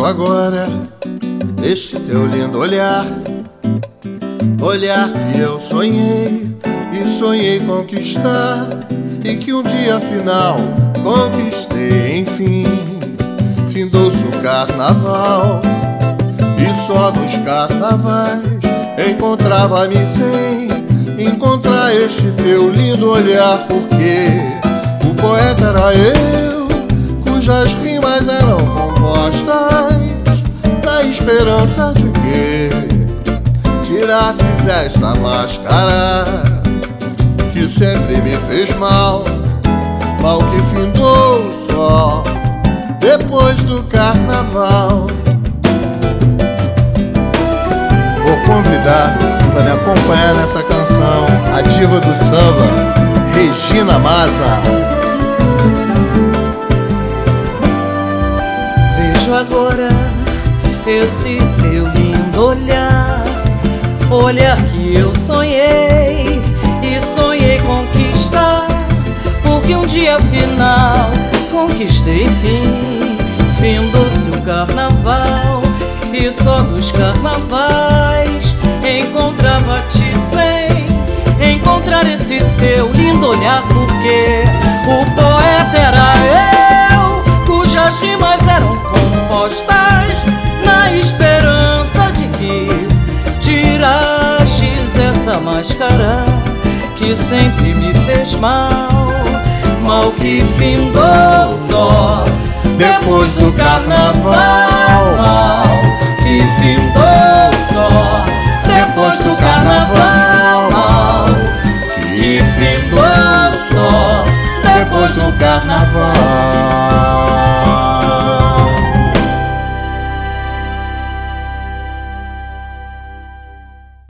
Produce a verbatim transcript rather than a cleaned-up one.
agora este teu lindo olhar, olhar que eu sonhei e sonhei conquistar, e que um dia final conquistei, enfim. Findou-se o carnaval e só nos carnavais encontrava-me sem encontrar este teu lindo olhar, porque o poeta era eu, cujas rimas eram compostas na esperança de que tirasses esta máscara que sempre me fez mal, mal que findou só depois do carnaval. Vou convidar para me acompanhar nessa canção a diva do samba, Regina Mazza. Vejo agora esse teu lindo olhar, olhar que eu sonhei e sonhei conquistar, porque um dia final conquistei, enfim. Findou-se o carnaval e só dos carnavais encontrava-te sem encontrar esse teu lindo olhar, porque o poeta era eu, cujas rimas eram compostas na esperança de que tirastes essa máscara que sempre me fez mal, mal que findou só depois do carnaval, mal que findou só depois do carnaval, mal que findou só depois do carnaval.